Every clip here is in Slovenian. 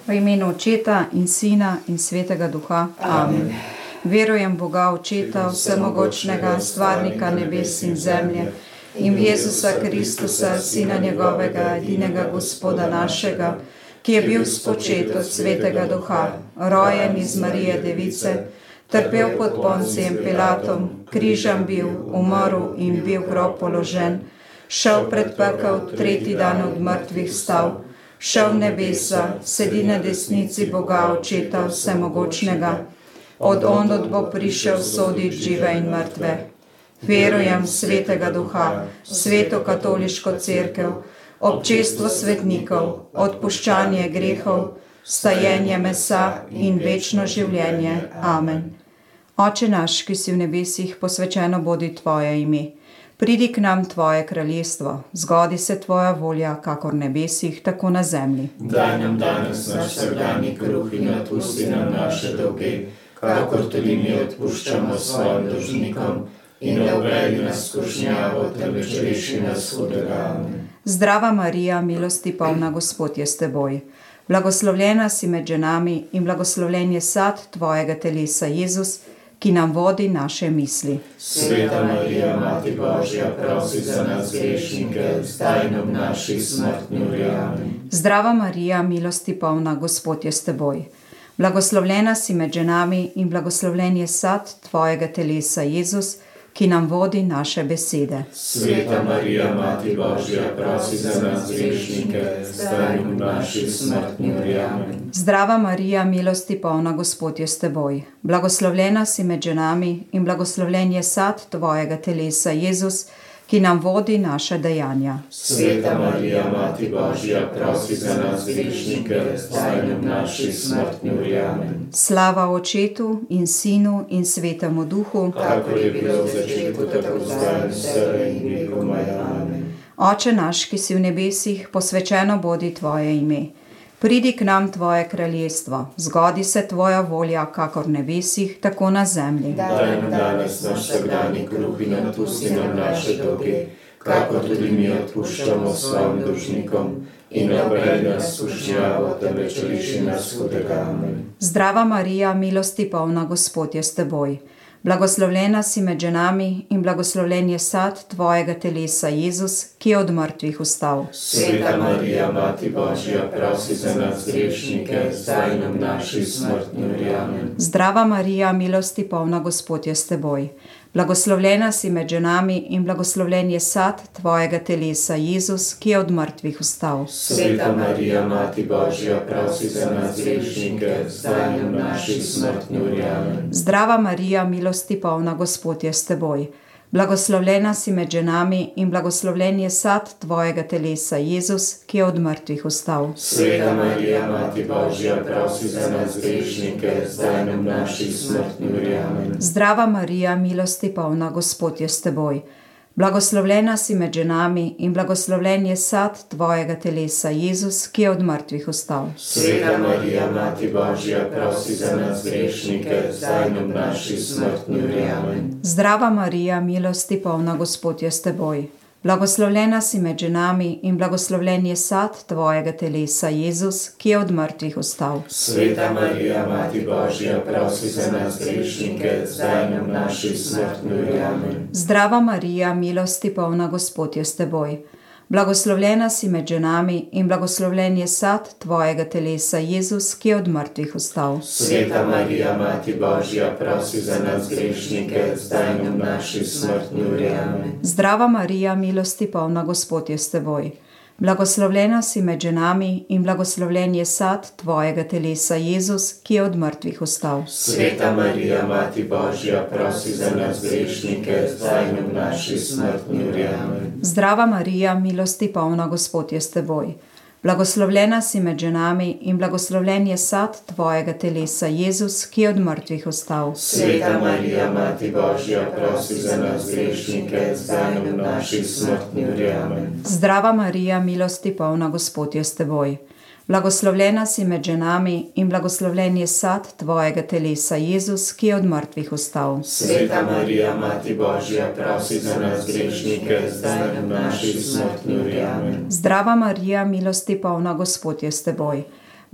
V imenu Očeta in Sina in Svetega Duha. Amen. Verujem Boga Očeta, vsemogočnega, stvarnika nebes in zemlje, in v Jezusa Kristusa, Sina njegovega, edinega Gospoda našega, ki je bil spočet od Svetega Duha, rojen iz Marije Device, trpel pod Poncijem Pilatom, križem bil, umrl in bil v grob položen, šel pred pekel, tretji dan od mrtvih vstal, šel v nebesa, sedi na desnici Boga Očeta vsemogočnega, od onod bo prišel soditi žive in mrtve. Verujem v Svetega Duha, Sveto katoliško cerkev, občestvo svetnikov, odpuščanje grehov, vstajenje mesa in večno življenje. Amen. Oče naš, ki si v nebesih, posvečeno bodi tvoje ime. Pridi k nam tvoje kraljestvo, zgodi se tvoja volja, kakor v nebesih, tako na zemlji. Daj nam danes naš vsakdanji kruh in odpusti nam naše dolge, kakor tudi mi odpuščamo svojim dolžnikom, in ne uvedi nas v skušnjavo, temveč reši nas hudega. Amen. Zdrava Marija, milosti polna, Gospod je s teboj. Blagoslovljena si med ženami in blagoslovljen je sad tvojega telesa, Jezus, ki nam vodi naše misli. Sveta Marija, Mati Božja, prosi za nas grešnike, zdaj in ob naši smrtni uri. Amen. Zdrava Marija, milosti polna, Gospod je s teboj. Blagoslovljena si med ženami in blagoslovljen je sad tvojega telesa, Jezus, ki nam vodi naše besede. Sveta Marija, Mati Božja, prosi za nas grešnike, zdaj in ob naši smrtni uri. Amen. Zdrava Marija, milosti polna, Gospod je s teboj. Blagoslovljena si med ženami in blagoslovljen je sad tvojega telesa, Jezus, ki nam vodi naše dejanja. Sveta Marija, Mati Božja, prosi za nas grešnike, zdaj in ob naši smrtni uri. Amen. Slava Očetu in Sinu in Svetemu Duhu, kakor je bilo v začetku, tako zdaj in vselej in vekomaj. Amen. Oče naš, ki si v nebesih, posvečeno bodi tvoje ime. Pridi k nam tvoje kraljestvo, zgodi se tvoja volja, kakor v nebesih, tako na zemlji. Daj nam danes naš vsakdanji kruh in odpusti nam naše dolge, kakor tudi mi odpuščamo svojim dolžnikom, in ne uvedi nas v skušnjavo, temveč reši nas hudega. Amen. Zdrava Marija, milosti polna, Gospod je s teboj. Blagoslovljena si med ženami in blagoslovljen je sad tvojega telesa, Jezus, ki je od mrtvih vstal. Sveta Marija, Mati Božja, prosi za nas grešnike, zdaj in ob naši smrtni uri. Amen. Zdrava Marija, milosti polna, Gospod je s teboj. Blagoslovljena si med ženami in blagoslovljen je sad tvojega telesa, Jezus, ki je od mrtvih vstal. Sveta Marija, Mati Božja, prosi za nas grešnike, zdaj in ob naši smrtni uri. Amen. Zdrava Marija, milosti polna, Gospod je s teboj. Blagoslovljena si med ženami in blagoslovljen je sad tvojega telesa, Jezus, ki je od mrtvih vstal. Sveta Marija, Mati Božja, prosi za nas grešnike, zdaj in ob naši smrtni uri. Amen. Zdrava Marija, milosti polna, Gospod je s teboj. Blagoslovljena si med ženami in blagoslovljen je sad tvojega telesa, Jezus, ki je od mrtvih vstal. Sveta Marija, Mati Božja, prosi za nas grešnike, zdaj in ob naši smrtni uri. Amen. Zdrava Marija, milosti polna, Gospod je s teboj. Blagoslovljena si med ženami in blagoslovljen je sad tvojega telesa, Jezus, ki je od mrtvih vstal. Sveta Marija, Mati Božja, prosi za nas grešnike, zdaj in ob naši smrtni uri. Amen. Zdrava Marija, milosti polna, Gospod je s teboj. Blagoslovljena si med ženami in blagoslovljen je sad tvojega telesa, Jezus, ki je od mrtvih vstal. Sveta Marija, Mati Božja, prosi za nas grešnike, zdaj in ob naši smrtni uri. Amen. Zdrava Marija, milosti polna, Gospod je s teboj. Blagoslovljena si med ženami in blagoslovljen je sad tvojega telesa, Jezus, ki je od mrtvih vstal. Sveta Marija, Mati Božja, prosi za nas grešnike, zdaj in ob naši smrtni uri. Amen. Zdrava Marija, milosti polna, Gospod je s teboj. Blagoslovljena si med ženami in blagoslovljen je sad tvojega telesa, Jezus, ki je od mrtvih vstal. Sveta Marija, Mati Božja, prosi za nas grešnike, zdaj in ob naši smrtni uri. Amen. Zdrava Marija, milosti polna, Gospod je s teboj. Blagoslovljena si med ženami in blagoslovljen je sad tvojega telesa, Jezus, ki je od mrtvih vstal. Sveta Marija, Mati Božja, prosi za nas grešnike, zdaj in ob naši smrtni uri. Amen. Zdrava Marija, milosti polna, Gospod je s teboj.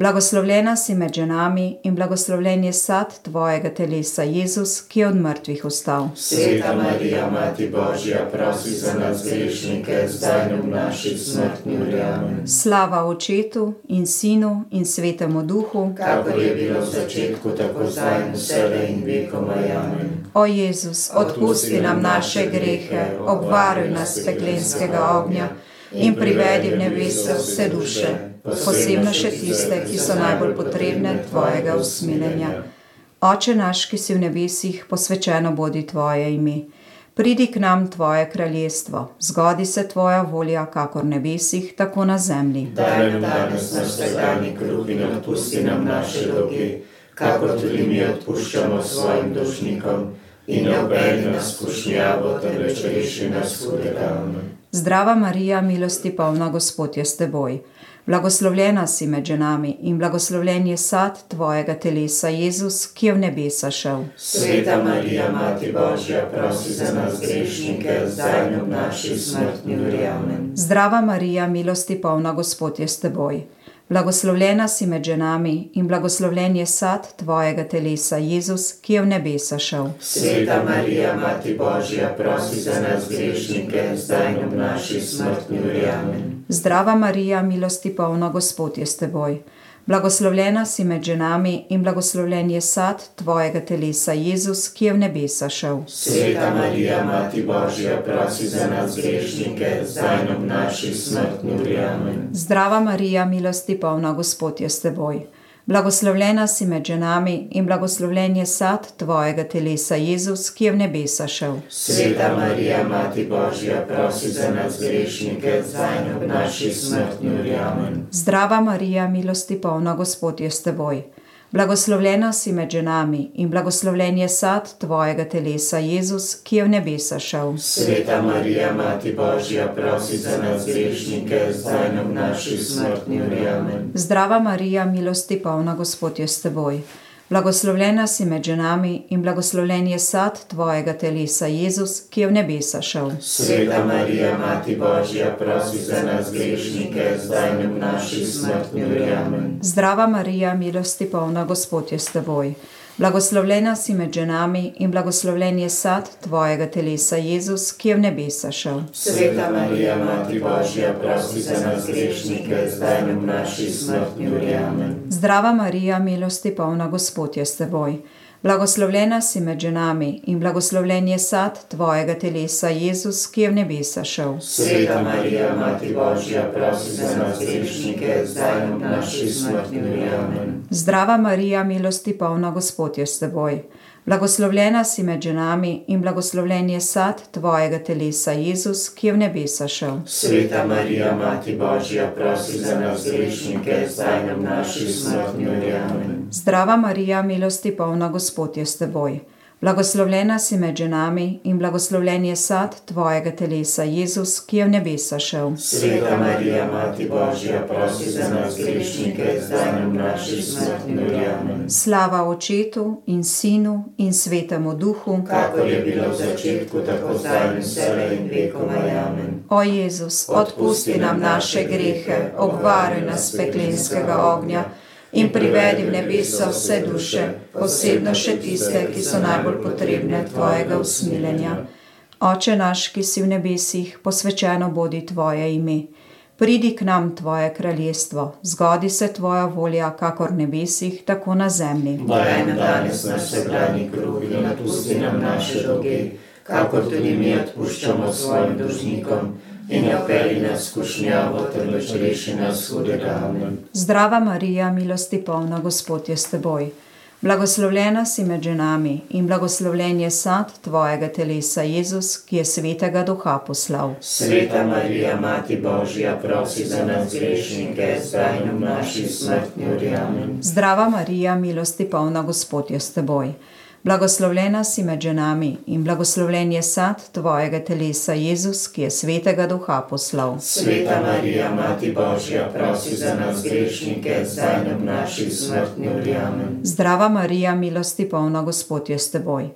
Blagoslovljena si med ženami in blagoslovljen je sad tvojega telesa, Jezus, ki je od mrtvih vstal. Sveta Marija, Mati Božja, prosi za nas grešnike, zdaj in v naši smrtni uri. Amen. Slava Očetu in Sinu in Svetemu Duhu, kakor je bilo v začetku, tako zdaj in vselej in vekomaj. Amen. O Jezus, odpusti nam naše grehe, obvaruj nas peklenskega ognja in privedi v nebesa vse duše, posebno še tiste, ki so najbolj potrebne tvojega usmiljenja. Oče naš, ki si v nebesih, posvečeno bodi tvoje ime. Pridi k nam tvoje kraljestvo, zgodi se tvoja volja, kakor v nebesih, tako na zemlji. Daj nam danes naš vsakdanji kruh in odpusti nam naše dolge, kakor tudi mi odpuščamo svojim dolžnikom, in ne uvedi nas v skušnjavo, temveč reši nas hudega. Amen. Zdrava Marija, milosti polna, Gospod je s teboj. Blagoslovljena si med ženami in blagoslovljen je sad tvojega telesa, Jezus, ki je v nebesa šel. Sveta Marija, Mati Božja, prosi za nas grešnike, zdaj in v naši smrtni uri. Amen. Zdrava Marija, milosti polna, Gospod je s teboj. Blagoslovljena si med ženami in blagoslovljen je sad tvojega telesa, Jezus, ki je v nebesa šel. Sveta Marija, Mati Božja, prosi za nas grešnike, zdaj in v naši smrtni uri. Amen. Zdrava Marija, milosti polna, Gospod je s teboj. Blagoslovljena si med ženami in blagoslovljen je sad tvojega telesa, Jezus, ki je v nebesa šel. Sveta Marija, Mati Božja, prosi za nas grešnike, zdaj in v naši smrtni uri. Amen. Zdrava Marija, milosti polna, Gospod je s teboj. Blagoslovljena si med ženami in blagoslovljen je sad tvojega telesa, Jezus, ki je v nebesa šel. Sveta Marija, Mati Božja, prosi za nas grešnike, zdaj in v naši smrtni uri. Amen. Zdrava Marija, milosti polna, Gospod je s teboj. Blagoslovljena si med ženami in blagoslovljen je sad tvojega telesa, Jezus, ki je v nebesa šel. Sveta Marija, Mati Božja, prosi za nas grešnike, zdaj in v naši smrtni uri. Amen. Zdrava Marija, milosti polna, Gospod je s teboj. Blagoslovljena si med ženami in blagoslovljen je sad tvojega telesa, Jezus, ki je v nebesa šel. Sveta Marija, Mati Božja, prosi za nas grešnike, zdaj in v naši smrtni uri. Amen. Zdrava Marija, milosti polna, Gospod je s teboj. Blagoslovljena si med ženami in blagoslovljen je sad tvojega telesa, Jezus, ki je v nebesa šel. Sveta Marija, Mati Božja, prosi za nas grešnike, zdaj in v naši smrtni uri. Amen. Zdrava Marija, milosti polna, Gospod je s teboj. Blagoslovljena si med ženami in blagoslovljen je sad tvojega telesa, Jezus, ki je v nebesa šel. Sveta Marija, Mati Božja, prosi za nas grešnike, zdaj in v naši smrtni uri. Amen. Zdrava Marija, milosti polna, Gospod je s teboj. Blagoslovljena si med ženami in blagoslovljen je sad tvojega telesa, Jezus, ki je v nebesa šel. Sveta Marija, Mati Božja, prosi za nas grešnike, zdaj in v naši smrtni uri. Amen. Zdrava Marija, milosti polna, Gospod je s teboj. Blagoslovljena si med ženami in blagoslovljen je sad tvojega telesa, Jezus, ki je v nebesa šel. Sveta Marija, Mati Božja, prosi za nas grešnike, zdaj in v naši smrtni uri. Amen. Slava Očetu in Sinu in Svetemu Duhu, kakor je bilo v začetku, tako zdaj in vselej in vekomaj. Amen. O Jezus, odpusti nam naše grehe, obvaruj nas peklenskega ognja in privedi v nebesa vse duše, posebno še tiste, ki so najbolj potrebne tvojega usmiljenja. Oče naš, ki si v nebesih, posvečeno bodi tvoje ime. Pridi k nam tvoje kraljestvo, zgodi se tvoja volja, kakor v nebesih, tako na zemlji. Daj nam danes naš vsakdanji kruh in odpusti nam naše dolge, kakor tudi mi odpuščamo svojim dolžnikom, in ne vpelji nas v skušnjavo, temveč reši nas hudega. Amen. Zdrava Marija, milosti polna, Gospod je s teboj. Blagoslovljena si med ženami in blagoslovljen je sad tvojega telesa, Jezus, ki je Svetega Duha poslal. Sveta Marija, Mati Božja, prosi za nas grešnike, zdaj in v naši smrtni uri. Amen. Zdrava Marija, milosti polna, Gospod je s teboj. Blagoslovljena si med ženami in blagoslovljen je sad tvojega telesa, Jezus, ki je Svetega Duha poslal. Sveta Marija, Mati Božja, prosi za nas grešnike, zdaj in v naši smrtni uri. Amen. Zdrava Marija, milosti polna, Gospod je s teboj.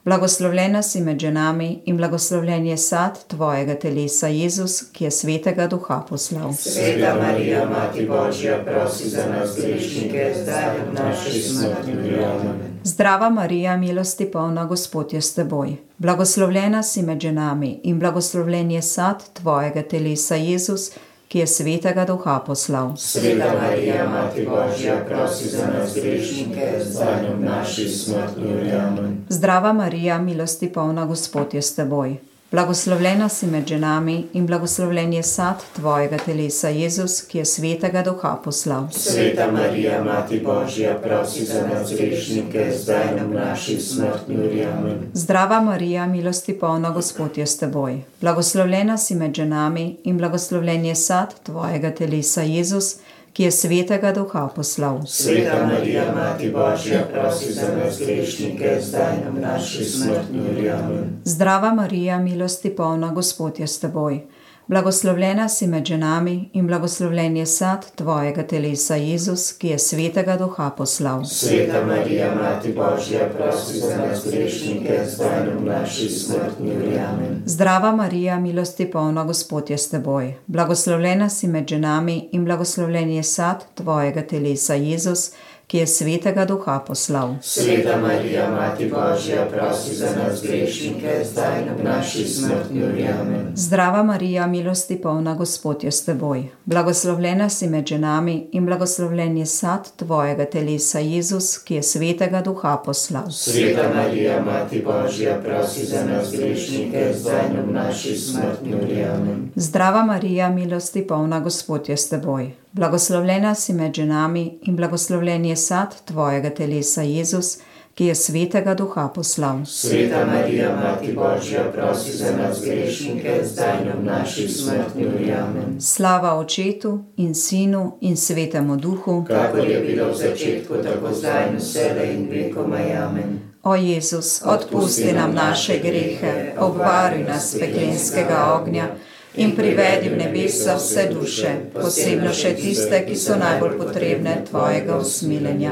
Blagoslovljena si med ženami in blagoslovljen je sad tvojega telesa, Jezus, ki je Svetega Duha poslal. Sveta Marija, Mati Božja, prosi za nas grešnike, zdaj in v naši smrtni uri. Amen. Zdrava Marija, milosti polna, Gospod je s teboj. Blagoslovljena si med ženami in blagoslovljen je sad tvojega telesa, Jezus, ki je Svetega Duha poslal. Sveta Marija, Mati Božja, prosi za nas grešnike, zdaj in v naši smrtni uri. Amen. Zdrava Marija, milosti polna, Gospod je s teboj. Blagoslovljena si med ženami in blagoslovljen je sad tvojega telesa, Jezus, ki je Svetega Duha poslal. Sveta Marija, Mati Božja, prosi za nas grešnike, zdaj in v naši smrtni uri. Amen. Zdrava Marija, milosti polna, Gospod je s teboj. Blagoslovljena si med ženami in blagoslovljen je sad tvojega telesa, Jezus, ki je Svetega Duha poslal. Sveta Marija, Mati Božja, prosi za nas grešnike, zdaj in v naši smrtni uri. Amen. Zdrava Marija, milosti polna, Gospod je s teboj. Blagoslovljena si med ženami in blagoslovljen je sad tvojega telesa, Jezus, ki je Svetega Duha poslal. Sveta Marija, Mati Božja, prosi za nas grešnike, zdaj in v naši smrtni uri. Amen. Zdrava Marija, milosti polna, Gospod je s teboj. Blagoslovljena si med ženami in blagoslovljen je sad tvojega telesa, Jezus, ki je Svetega Duha poslal. Sveta Marija, Mati Božja, prosi za nas grešnike, zdaj in v naši smrtni uri. Amen. Zdrava Marija, milosti polna, Gospod je s teboj. Blagoslovljena si med ženami in blagoslovljen je sad tvojega telesa, Jezus, ki je Svetega Duha poslal. Sveta Marija, Mati Božja, prosi za nas grešnike, zdaj in v naši smrtni uri. Amen. Zdrava Marija, milosti polna, Gospod je s teboj. Blagoslovljena si med ženami in blagoslovljen je sad tvojega telesa, Jezus, ki je Svetega Duha poslal. Sveta Marija, Mati Božja, prosi za nas grešnike, zdaj in v naši smrtni uri. Amen. Slava Očetu in Sinu in Svetemu Duhu, kakor je bilo v začetku, tako zdaj in vselej in vekomaj. Amen. O Jezus, odpusti nam naše grehe, obvaruj nas peklenskega ognja in privedi v nebesa vse duše, posebno še tiste, ki so najbolj potrebne tvojega usmiljenja.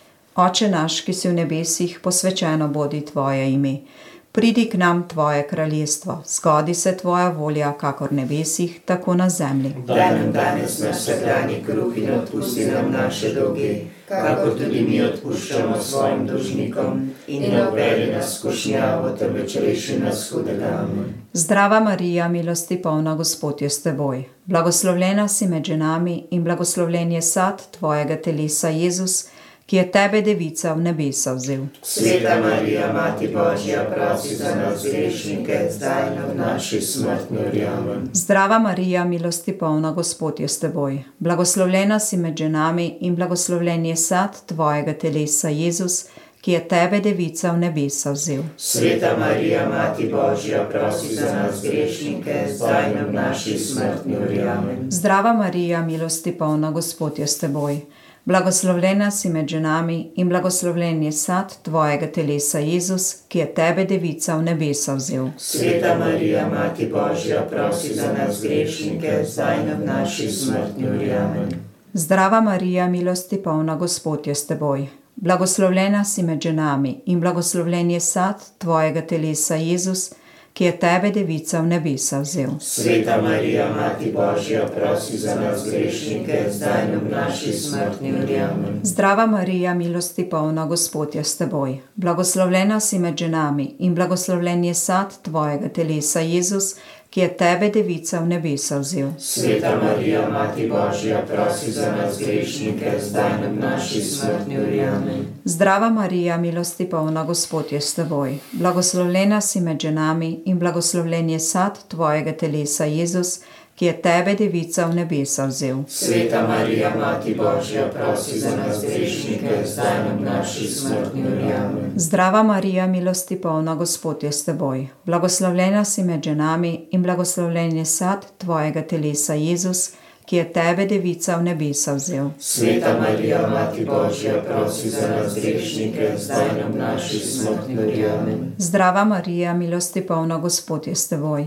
Oče naš, ki si v nebesih, posvečeno bodi tvoje ime. Pridi k nam tvoje kraljestvo, zgodi se tvoja volja, kakor v nebesih, tako na zemlji. Daj nam danes naš vsakdanji kruh in odpusti nam naše dolge, kakor tudi mi odpuščamo svojim dolžnikom, in ne uvedi nas v skušnjavo, temveč reši nas hudega. Amen. Zdrava Marija, milosti polna, Gospod je s teboj. Blagoslovljena si med ženami in blagoslovljen je sad tvojega telesa, Jezus, ki je tebe, devica, v nebesa vzel. Sveta Marija, Mati Božja, prosi za nas grešnike, zdaj in v naši smrtni uri. Amen. Zdrava Marija, milosti polna, Gospod je s teboj. Blagoslovljena si med ženami in blagoslovljen je sad tvojega telesa, Jezus, ki je tebe, devica, v nebesa vzel. Sveta Marija, Mati Božja, prosi za nas grešnike, zdaj in v naši smrtni uri. Amen. Zdrava Marija, milosti polna, Gospod je s teboj. Blagoslovljena si med ženami in blagoslovljen je sad tvojega telesa, Jezus, ki je tebe, devica, v nebesa vzel. Sveta Marija, Mati Božja, prosi za nas grešnike, zdaj in v naši smrtni uri. Amen. Zdrava Marija, milosti polna, Gospod je s teboj. Blagoslovljena si med ženami in blagoslovljen je sad tvojega telesa, Jezus, ki je tebe, devica, v nebesa vzel. Sveta Marija, Mati Božja, prosi za nas grešnike, zdaj in v naši smrtni uri. Amen. Zdrava Marija, milosti polna, Gospod je s teboj. Blagoslovljena si med ženami in blagoslovljen je sad tvojega telesa, Jezus, ki je tebe, devica, v nebesa vzel. Sveta Marija, Mati Božja, prosi za nas grešnike, zdaj in v naši smrtni uri. Amen. Zdrava Marija, milosti polna, Gospod je s teboj. Blagoslovljena si med ženami in blagoslovljen je sad tvojega telesa, Jezus, ki je tebe, devica, v nebesa vzel. Sveta Marija, Mati Božja, prosi za nas grešnike, zdaj in v naši smrtni uri. Amen. Zdrava Marija, milosti polna, Gospod je s teboj. Blagoslovljena si med ženami in blagoslovljen je sad tvojega telesa, Jezus, ki je tebe, devica, v nebesa vzel. Sveta Marija, Mati Božja, prosi za nas grešnike, zdaj in v naši smrtni uri. Amen. Zdrava Marija, milosti polna, Gospod je s teboj.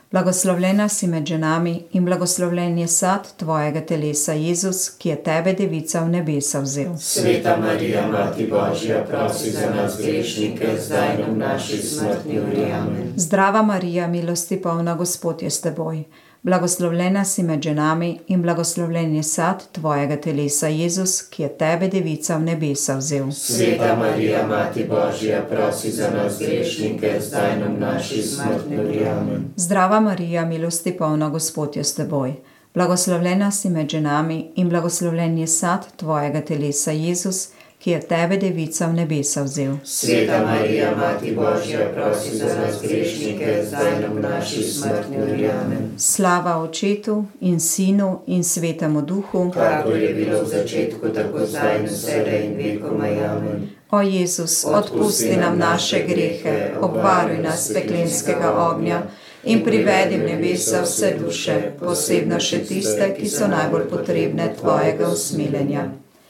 Blagoslovljena si med ženami in blagoslovljen je sad tvojega telesa, Jezus, ki je tebe, devica, v nebesa vzel. Sveta Marija, Mati Božja, prosi za nas grešnike, zdaj in v naši smrtni uri. Amen. Zdrava Marija, milosti polna, Gospod je s teboj. Blagoslovljena si med ženami in blagoslovljen je sad tvojega telesa, Jezus, ki je tebe, devica, v nebesa vzel. Sveta Marija, Mati Božja, prosi za nas grešnike, zdaj in v naši smrtni uri. Amen. Zdrava Marija, milosti polna, Gospod je s teboj. Blagoslovljena si med ženami in blagoslovljen je sad tvojega telesa, Jezus, ki je tebe, devica, v nebesa vzel. Sveta Marija, Mati Božja, prosi za nas grešnike, zdaj in v naši smrtni uri. Amen. Slava Očetu in Sinu in Svetemu Duhu, Kakor je bilo v začetku, tako zdaj in vselej in vekomaj. Amen. O Jezus, odpusti nam naše grehe, obvaruj nas peklenskega ognja in privedi v nebesa vse duše, posebno še tiste, ki so najbolj potrebne tvojega usmiljenja.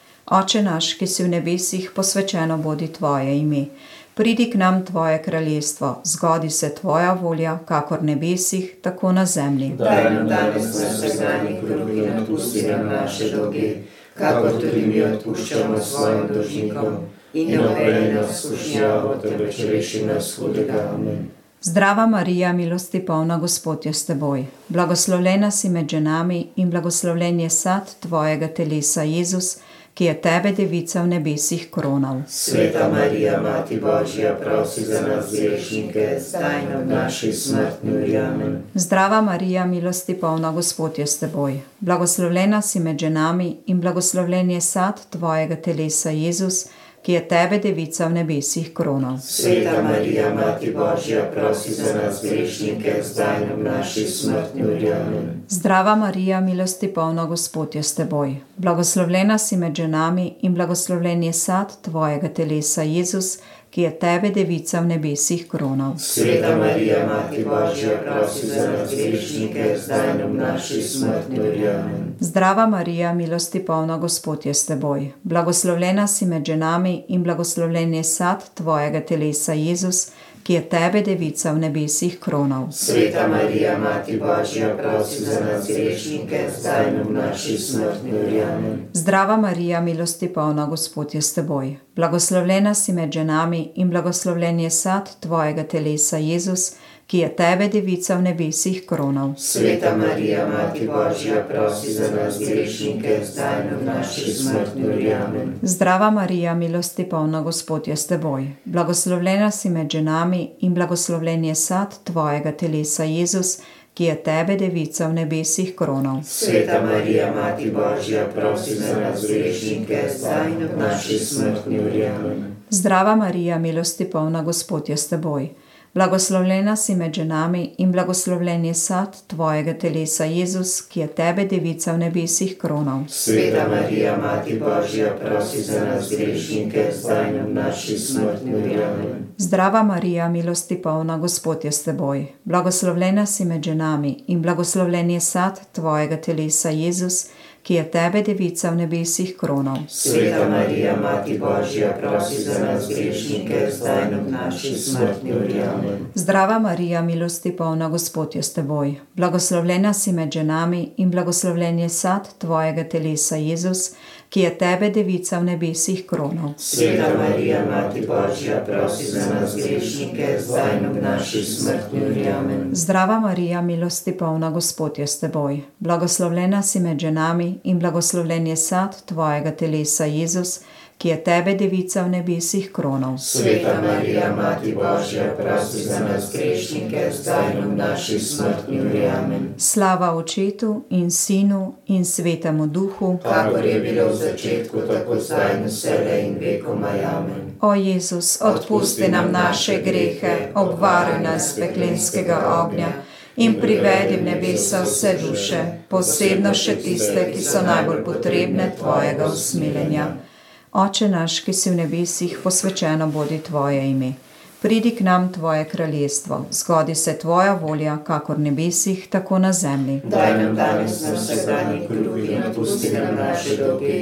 Oče naš, ki si v nebesih, posvečeno bodi tvoje ime. Pridi k nam tvoje kraljestvo, zgodi se tvoja volja, kakor v nebesih, tako na zemlji. Daj nam danes naš vsakdanji kruh in odpusti nam naše dolge, kakor tudi mi odpuščamo svojim dolžnikom. In ne uvedi nas v skušnjavo, temveč reši nas hudega. Amen. Zdrava Marija, milosti polna, Gospod je s teboj. Blagoslovljena si med ženami in blagoslovljen je sad tvojega telesa, Jezus, ki je tebe, devica, v nebesih kronal. Sveta Marija, Mati Božja, prosi za nas grešnike, zdaj in v naši smrtni uri. Amen. Zdrava Marija, milosti polna, Gospod je s teboj. Blagoslovljena si med ženami in blagoslovljen je sad tvojega telesa, Jezus, ki je tebe, devica, v nebesih kronal. Sveta Marija, Mati Božja, prosi za nas grešnike, zdaj in v naši smrtni uri. Amen. Zdrava Marija, milosti polna, Gospod je s teboj. Blagoslovljena si med ženami in blagoslovljen je sad tvojega telesa, Jezus, ki je tebe, devica, v nebesih kronal. Sveta Marija, Mati Božja, prosi za nas grešnike, zdaj in v naši smrtni uri. Amen. Zdrava Marija, milosti polna, Gospod je s teboj. Blagoslovljena si med ženami in blagoslovljen je sad tvojega telesa, Jezus, ki je tebe, devica, v nebesih kronal. Sveta Marija, Mati Božja, prosi za nas grešnike, zdaj in v naši smrtni uri. Amen. Zdrava Marija, milosti polna, Gospod je s teboj. Blagoslovljena si med ženami in blagoslovljen je sad tvojega telesa, Jezus, ki je tebe, devica, v nebesih kronal. Sveta Marija, Mati Božja, prosi za nas grešnike, zdaj in v naši smrtni uri. Amen. Zdrava Marija, milosti polna, Gospod je s teboj. Blagoslovljena si med ženami in blagoslovljen je sad tvojega telesa, Jezus, ki je tebe, devica, v nebesih kronal. Sveta Marija, Mati Božja, prosi za nas grešnike, zdaj in v naši smrtni uri. Amen. Zdrava Marija, milosti polna, Gospod je s teboj. Blagoslovljena si med ženami in blagoslovljen je sad tvojega telesa, Jezus, ki je tebe, devica, v nebesih kronal. Sveta Marija, Mati Božja, prosi za nas grešnike, zdaj in v naši smrtni uri. Amen. Zdrava Marija, milosti polna, Gospod je s teboj. Blagoslovljena si med ženami in blagoslovljen je sad tvojega telesa, Jezus, ki je tebe, devica, v nebesih kronal. Sveta Marija, Mati Božja, prosi za nas grešnike, zdaj in v naši smrtni uri. Amen. Zdrava Marija, milosti polna, Gospod je s teboj. Blagoslovljena si med ženami in blagoslovljen je sad tvojega telesa, Jezus, ki je tebe, devica, v nebesih kronal. Sveta Marija, Mati Božja, prosi za nas grešnike, zdaj in v naši smrtni uri. Amen. Zdrava Marija, milosti polna, Gospod je s teboj. Blagoslovljena si med ženami in blagoslovljen je sad tvojega telesa, Jezus, ki je tebe, devica, v nebesih kronal. Sveta Marija, Mati Božja, prosi za nas grešnike, zdaj in v naši smrtni uri. Amen. Slava Očetu in Sinu in Svetemu Duhu, kakor je bilo v začetku, tako zdaj in vselej in vekomaj. Amen. O Jezus, odpusti nam naše grehe, obvaruj nas peklenskega ognja in privedi v nebesa vse duše, posebno še tiste, ki so najbolj potrebne tvojega usmiljenja. Oče naš, ki si v nebesih, posvečeno bodi tvoje ime. Pridi k nam tvoje kraljestvo, zgodi se tvoja volja, kakor v nebesih, tako na zemlji. Daj nam danes naš vsakdanji kruh in odpusti nam naše dolge,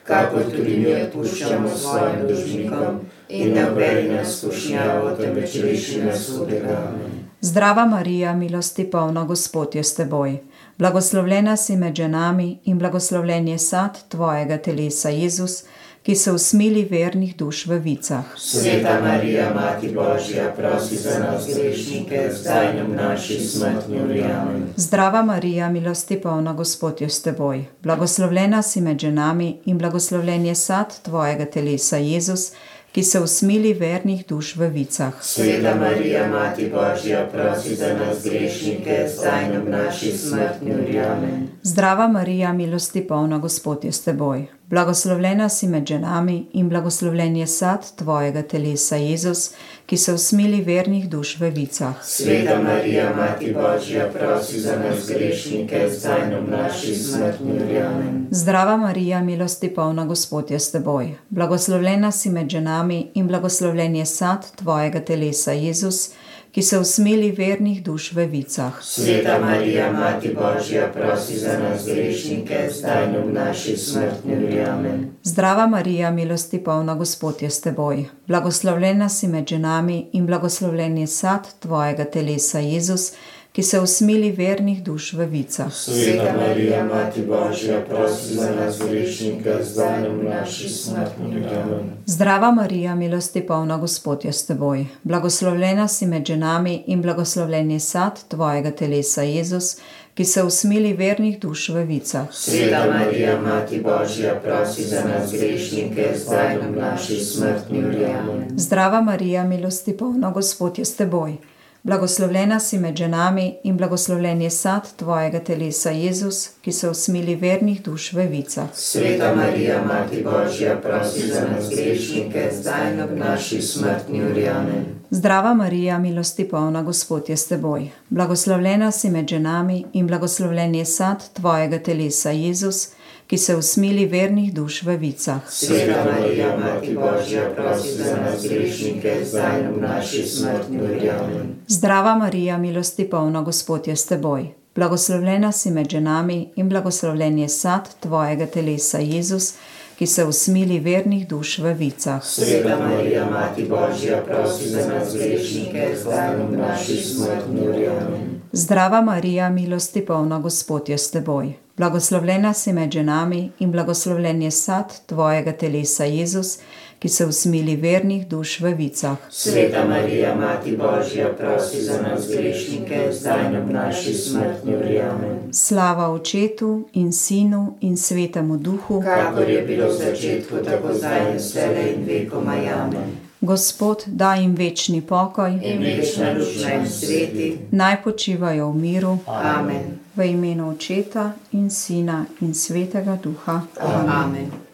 kakor tudi mi odpuščamo svojim dolžnikom, in ne uvedi nas v skušnjavo, temveč reši nas hudega. Amen. Zdrava Marija, milosti polna, Gospod je s teboj. Blagoslovljena si med ženami in blagoslovljen je sad tvojega telesa, Jezus, ki se usmili vernih duš v vicah. Sveta Marija, Mati Božja, prosi za nas grešnike, zdaj in v naši smrtni uri. Amen. Zdrava Marija, milosti polna, Gospod je s teboj. Blagoslovljena si med ženami in blagoslovljen je sad tvojega telesa, Jezus, ki se usmili vernih duš v vicah. Sveta Marija, Mati Božja, prosi za nas grešnike, zdaj in v naši smrtni uri. Amen. Zdrava Marija, milosti polna, Gospod je s teboj. Blagoslovljena si med ženami in blagoslovljen je sad tvojega telesa, Jezus, ki se usmili vernih duš v vicah. Sveta Marija, Mati Božja, prosi za nas grešnike, zdaj in v naši smrtni uri. Amen. Zdrava Marija, milosti polna, Gospod je s teboj. Blagoslovljena si med ženami in blagoslovljen je sad tvojega telesa, Jezus, ki se usmili vernih duš v vicah. Sveta Marija, Mati Božja, prosi za nas grešnike, zdaj in v naši smrtni uri. Amen. Zdrava Marija, milosti polna, Gospod je s teboj. Blagoslovljena si med ženami in blagoslovljen je sad tvojega telesa, Jezus, ki se usmili vernih duš v vicah. Sveta Marija, Mati Božja, prosi za nas grešnike, zdaj in v naši smrtni uri. Amen. Zdrava Marija, milosti polna, Gospod je s teboj. Blagoslovljena si med ženami in blagoslovljen je sad tvojega telesa, Jezus, ki se usmili vernih duš v vicah. Sveta Marija, Mati Božja, prosi za nas grešnike, zdaj in v naši smrtni uri. Amen. Zdrava Marija, milosti polna, Gospod je s teboj. Blagoslovljena si med ženami in blagoslovljen je sad tvojega telesa, Jezus, ki se usmili vernih duš v vicah. Sveta Marija, Mati Božja, prosi za nas grešnike, zdaj in v naši smrtni uri. Amen. Zdrava Marija, milosti polna, Gospod je s teboj. Blagoslovljena si med ženami in blagoslovljen je sad tvojega telesa, Jezus, ki se usmili vernih duš v vicah. Sveta Marija, Mati Božja, prosi za nas grešnike, zdaj in v naši smrtni uri. Amen. Zdrava Marija, milosti polna, Gospod je s teboj. Blagoslovljena si med ženami in blagoslovljen je sad tvojega telesa, Jezus, ki se usmili vernih duš v vicah. Sveta Marija, Mati Božja, prosi za nas grešnike, zdaj in v naši smrtni uri. Amen. Zdrava Marija, milosti polna, Gospod je s teboj. Blagoslovljena si med ženami in blagoslovljen je sad tvojega telesa, Jezus, ki se usmili vernih duš v vicah. Sveta Marija, Mati Božja, prosi za nas grešnike, zdaj in v naši smrtni uri. Amen. Slava Očetu in Sinu in Svetemu Duhu, kakor je bilo v začetku, tako zdaj in vselej in vekomaj. Amen. Gospod, daj jim večni pokoj In večna duša in sveti. naj počivajo v miru. Amen. V imenu Očeta in Sina in Svetega Duha. Amen.